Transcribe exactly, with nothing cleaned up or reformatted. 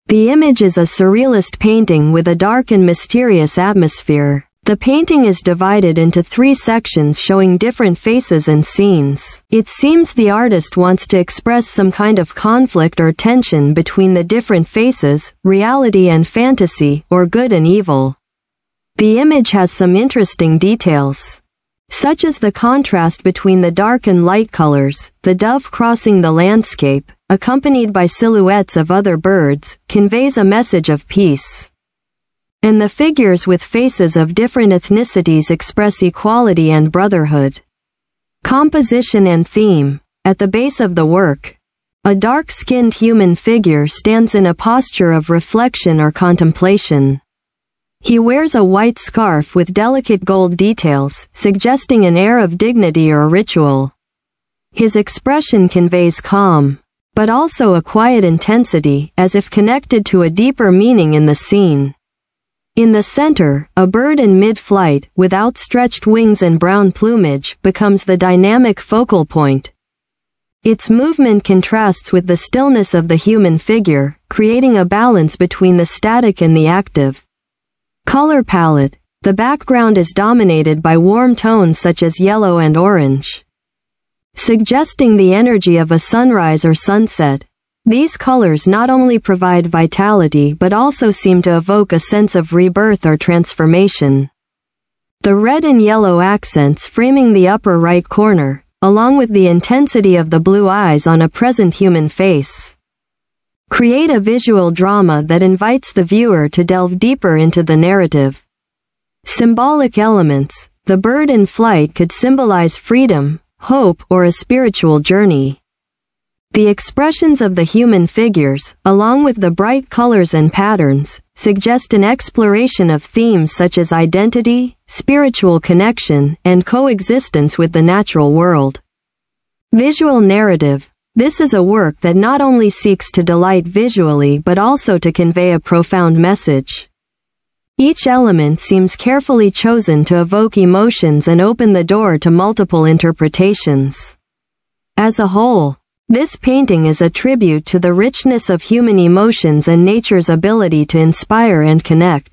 The image is a surrealist painting with a dark and mysterious atmosphere. The painting is divided into three sections showing different faces and scenes. It seems the artist wants to express some kind of conflict or tension between the different faces, reality and fantasy, or good and evil. The image has some interesting details, such as the contrast between the dark and light colors. The dove crossing the landscape, accompanied by silhouettes of other birds, conveys a message of peace. And the figures with faces of different ethnicities express equality and brotherhood. Composition and theme. At the base of the work, a dark-skinned human figure stands in a posture of reflection or contemplation. He wears a white scarf with delicate gold details, suggesting an air of dignity or ritual. His expression conveys calm, but also a quiet intensity, as if connected to a deeper meaning in the scene. In the center, a bird in mid-flight, with outstretched wings and brown plumage, becomes the dynamic focal point. Its movement contrasts with the stillness of the human figure, creating a balance between the static and the active. Color palette. The background is dominated by warm tones such as yellow and orange, suggesting the energy of a sunrise or sunset. These colors not only provide vitality but also seem to evoke a sense of rebirth or transformation. The red and yellow accents framing the upper right corner, along with the intensity of the blue eyes on a present human face, create a visual drama that invites the viewer to delve deeper into the narrative. Symbolic elements. The bird in flight could symbolize freedom, hope, or a spiritual journey. The expressions of the human figures, along with the bright colors and patterns, suggest an exploration of themes such as identity, spiritual connection, and coexistence with the natural world. Visual narrative. This is a work that not only seeks to delight visually but also to convey a profound message. Each element seems carefully chosen to evoke emotions and open the door to multiple interpretations. As a whole, this painting is a tribute to the richness of human emotions and nature's ability to inspire and connect.